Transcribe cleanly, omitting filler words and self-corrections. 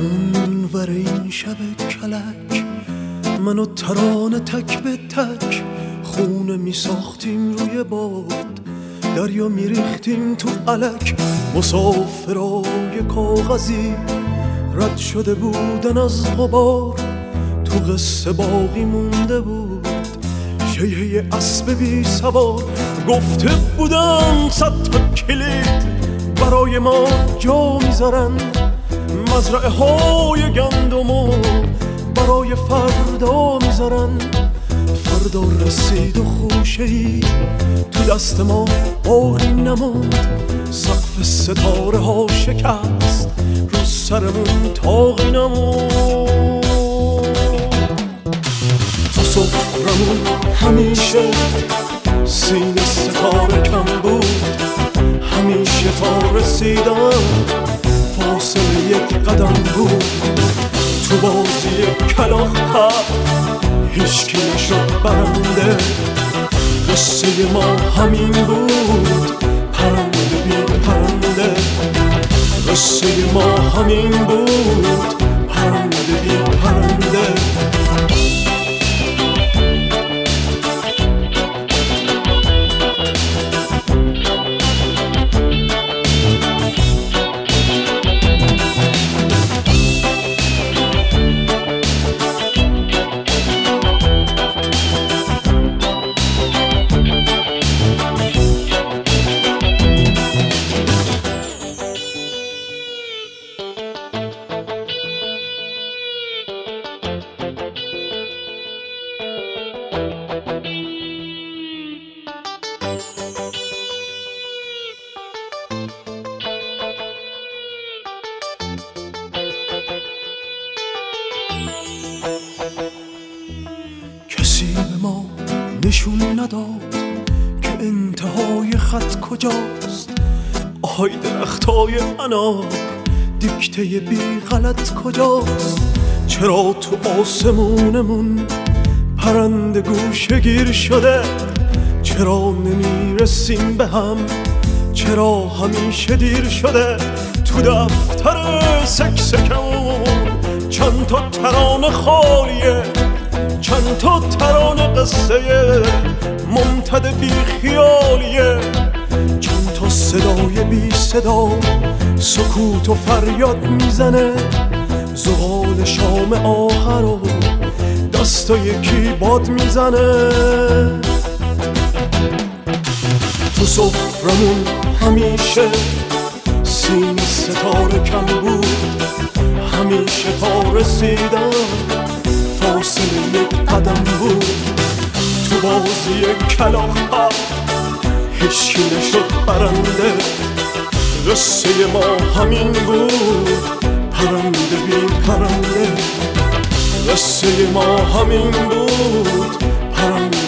اونور این شب کلک من و ترانه تک به تک خونه می ساختیم روی باد، دریا می ریختیم تو علک. مسافرای کاغذی رد شده بودن از غبار، تو قصه باقی مونده بود شیهه اسب بی سوار. گفته بودن 100 تا کلید برای ما جا میذارن، مزرعه های گندمو برای فردا میذارن. فردا رسید و خوشه‌ای تو دست ما باقی نموند، سقف ستاره ها شکست رو سرمون تاقی نموند. تو سفرمون همیشه سینه ستاره کم بود، همیشه تا رسیدن فاصله یک قدم بود. تو بازی کلاغ هیچکی نشد برنده، قصه ما همین بود پرنده بی پرنده. قصه ما همین بود پرنده بی پرنده. کسی به ما نشون نداد که انتهای خط کجاست. آهای درختای انار دیکته بی غلط کجاست. چرا تو آسمونمون پرنده گوشه گیر شده؟ چرا نمیرسیم به هم؟ چرا همیشه دیر شده؟ تو دفتر سکسکمون چند تا ترانه خالیه، چند تا ترانه قصه ممتد بی خیالیه. چند تا صدای بی صدا سکوت و فریاد میزنه، زغال شام آخر و دستا یکی باد میزنه. تو سفرمون همیشه سینه ستاره کم بود، همیشه تا رسیدن فاصله یک قدم بود. تو بازی کلاغ هیچکی نشد برنده، قصه ما همین بود پرنده بی پرنده. قصه ما همین بود پرنده